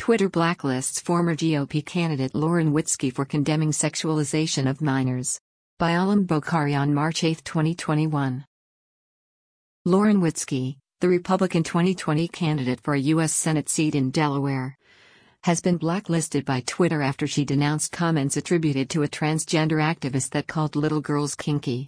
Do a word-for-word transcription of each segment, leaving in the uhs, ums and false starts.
Twitter blacklists former G O P candidate Lauren Witzke for condemning sexualization of minors. By Alam Bokhari on March eighth, twenty twenty-one. Lauren Witzke, the Republican twenty twenty candidate for a U S Senate seat in Delaware, has been blacklisted by Twitter after she denounced comments attributed to a transgender activist that called little girls kinky.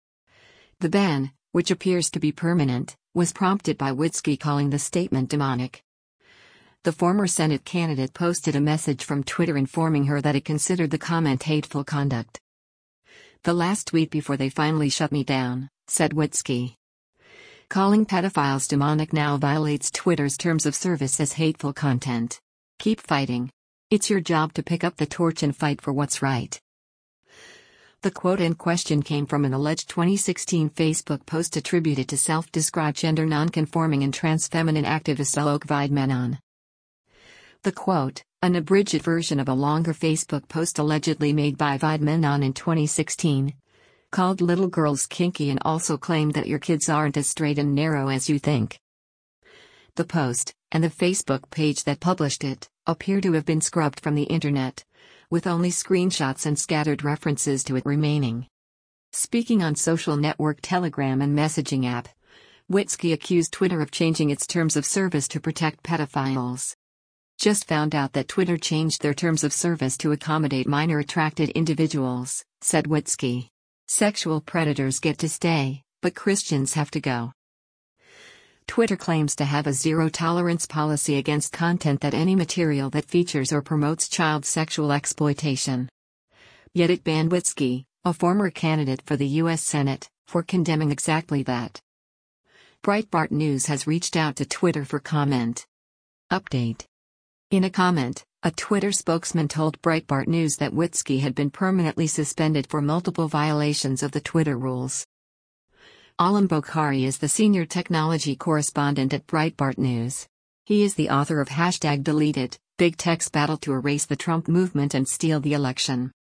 The ban, which appears to be permanent, was prompted by Witzke calling the statement demonic. The former Senate candidate posted a message from Twitter informing her that it considered the comment hateful conduct. "The last tweet before they finally shut me down," said Witzke. "Calling pedophiles demonic now violates Twitter's terms of service as hateful content. Keep fighting. It's your job to pick up the torch and fight for what's right." The quote in question came from an alleged twenty sixteen Facebook post attributed to self-described gender nonconforming and trans feminine activist Alok Vaid-Menon. The quote, an abridged version of a longer Facebook post allegedly made by Vaid-Menon in twenty sixteen, called little girls kinky and also claimed that your kids aren't as straight and narrow as you think. The post, and the Facebook page that published it, appear to have been scrubbed from the internet, with only screenshots and scattered references to it remaining. Speaking on social network Telegram and messaging app, Witzke accused Twitter of changing its terms of service to protect pedophiles. "Just found out that Twitter changed their terms of service to accommodate minor-attracted individuals," said Witzke. "Sexual predators get to stay, but Christians have to go." Twitter claims to have a zero-tolerance policy against content that any material that features or promotes child sexual exploitation. Yet it banned Witzke, a former candidate for the U S Senate, for condemning exactly that. Breitbart News has reached out to Twitter for comment. Update. In a comment, a Twitter spokesman told Breitbart News that Witzke had been permanently suspended for multiple violations of the Twitter rules. Alam Bokhari is the senior technology correspondent at Breitbart News. He is the author of Hashtag Deleted, Big Tech's Battle to Erase the Trump Movement and Steal the Election.